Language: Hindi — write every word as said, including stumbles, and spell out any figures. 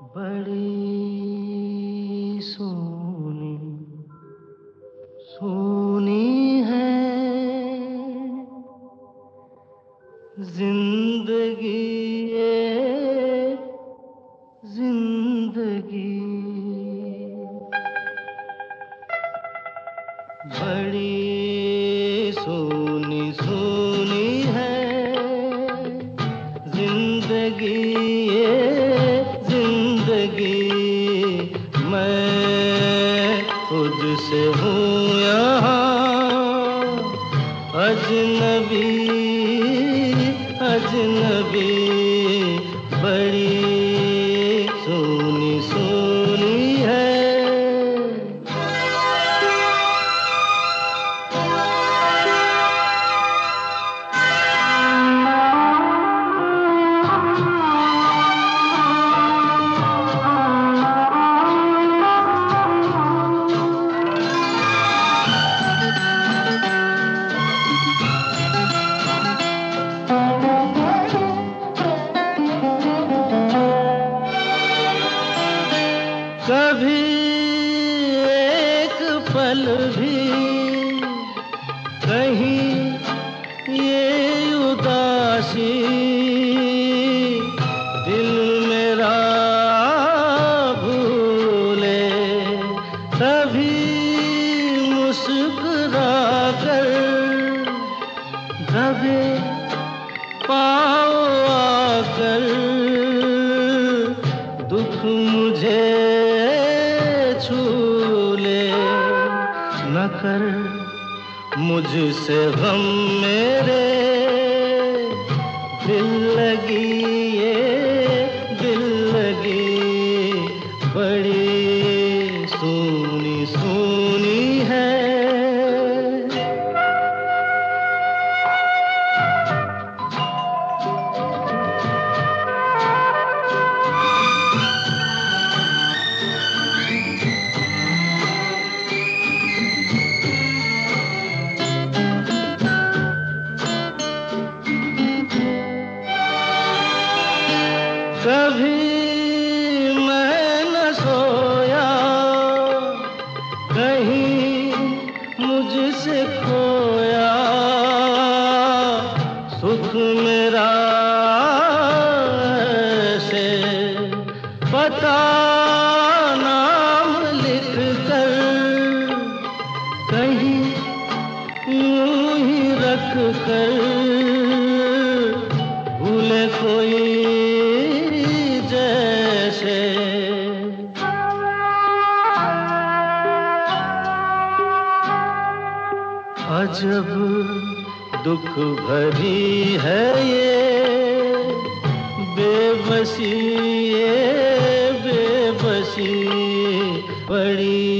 बड़ी सोनी सोनी है जिंदगी ये जिंदगी, बड़ी सोनी सोनी है जिंदगी ये जिंदगी। मैं खुद से हूँ यहाँ अजनबी अजनबी, बड़ी सोनी सोनी है। कभी एक पल भी कहीं ये उदासी दिल मेरा भूले, तभी मुस्कुरा कर दबे पाँव आकर दुख मुझे छूले, न कर मुझसे गम मेरे दिल लगी ये दिल लगी, बड़ी सोनी सोनी है। कभी मैं न सोया कहीं मुझसे खोया, सुख मेरा ऐसे पता नाम लिख कर कहीं यूं ही रख कर भूले कोई जैसे। अजब दुख भरी है ये बेबसी ये बेबसी, बड़ी